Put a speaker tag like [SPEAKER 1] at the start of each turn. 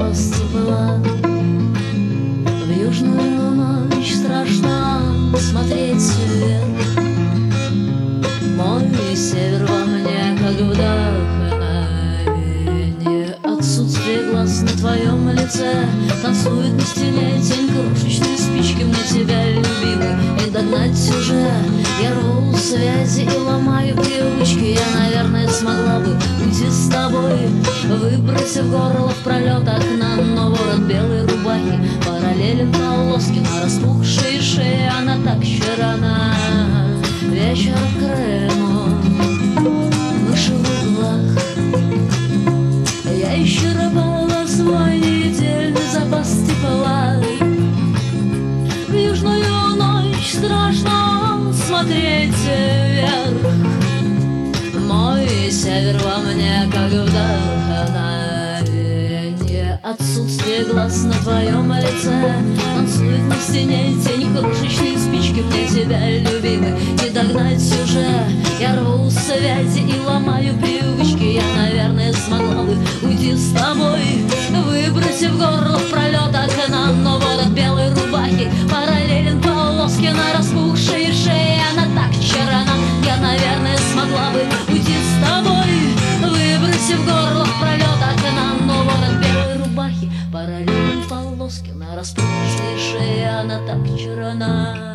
[SPEAKER 1] запасти была. В южную ночь страшно смотреть вверх. Мой север во мне, как вдохновение. Отсутствие глаз на твоем лице танцует на стене тень крошечной спички. Мне тебя, любимый, не догнать уже. Я рву связи и ломаю привычки. Я, наверное, смогла бы уйти с тобой, выбросив горло в пролет окна. Но ворот белой рубахи параллелен полоски на распухшей шее. Она так щерана. Вечер в Крыму, мыши в углах. Я исчерпала свой недельный запас тепла. В южную ночь страшно смотреть вверх. Мой север во мне, как вдохновение. Отсутствие глаз на твоем лице танцует на стене тень крошечной спички. Мне тебя, любимый, не догнать уже. Я рву связи и ломаю привычки. Я, наверное, смогла бы уйти с тобой, выбросив горло в пролет окна. Но вот от белой рубахи параллелен полоски на распухшей шее. Она так черна. Я, наверное, смогла бы уйти с тобой, выбросив горло в пролет окна. Но вот от белой рубахи параллелен полоски на распухшей шее. Она так черна.